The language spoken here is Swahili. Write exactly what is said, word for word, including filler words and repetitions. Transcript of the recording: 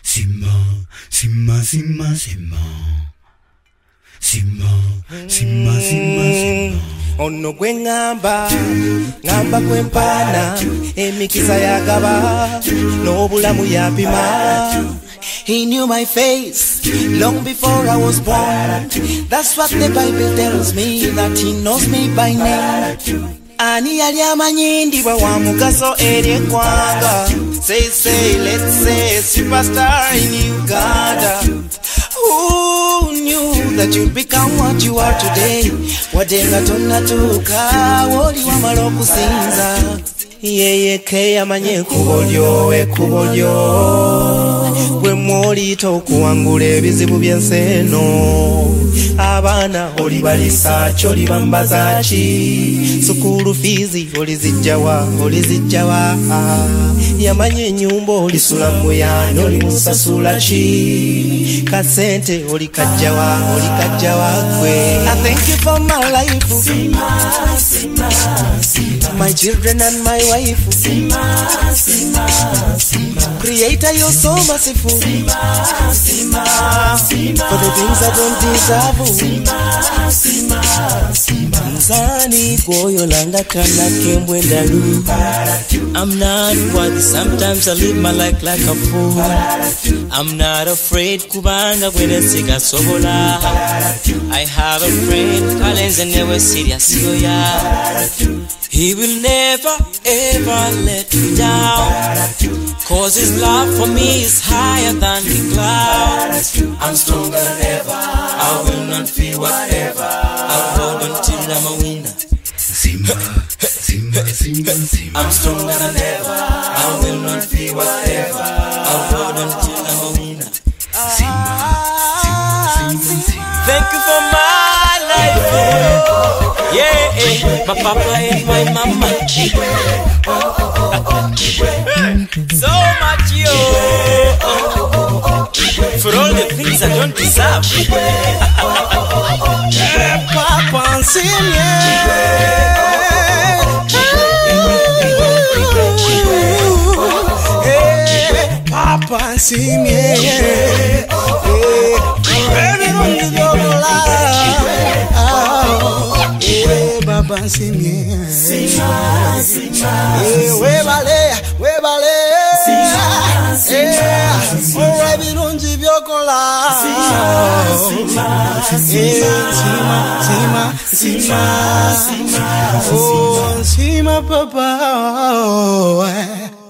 Simba, Simba, Simba, Simba. Simba, Simba, Simba, Simba. Ono gwe ngamba, ngamba gwe mpana, emikisa yagaba, n'obulamu yapima. He knew my face long before I was born. That's what the Bible tells me, that he knows me by name. Ani yali amanyi ndibwa wa mugaso eri eggwanga. Say, say, let's say, superstar in Uganda. Who knew that you'd become what you are today? Wadenga tonatuka, woli wamala okusinza. Yeye ke amanye kubolyo, ekubolyo. Gwe mwoli tokuwangula ebizibu by'enseno. Abaana oli balisa kyoli bambaza ki? Sukulu fizi oli zijjawa, oli zijjawa. Yamanye ennyumba olisula muyano oli musasula ki? Kasente oli kajjawa, oli kajjawa gwe. I thank you for my life, Sima, Sima, Sima. My children and my wife, Sima, Sima, Sima. Creator, you're so merciful, Sima, Sima, Sima. For the things I don't deserve, Sima, Sima, Sima. Nzani goyo langa kana kembwe ndalu. I'm not what sometimes I live my life like a fool. I'm not afraid kubanga gwene siga sobola. I have a friend Kalenza never serious ya. He will never ever let me down, cause his love for me is higher than the clouds. I'm stronger than ever, I will not fear whatever. I'll hold until I'm a winner. Simba, Simba, Simba, Simba. I'm stronger than ever, I will not fear whatever. I'll hold until I'm a winner. Simba, Simba, Simba, Simba. Thank you for my life, oh. Yeah, eh, my papa and my mama. So much, yo. For all the things I don't deserve. Papa and Senior. Papa and Senior. Baba Sima, Sima, Sima. We bale, we bale. Sima, Sima. Oh, we don't give your cola. Sima, Sima, Sima, Sima, Sima. Oh, Sima, Papa.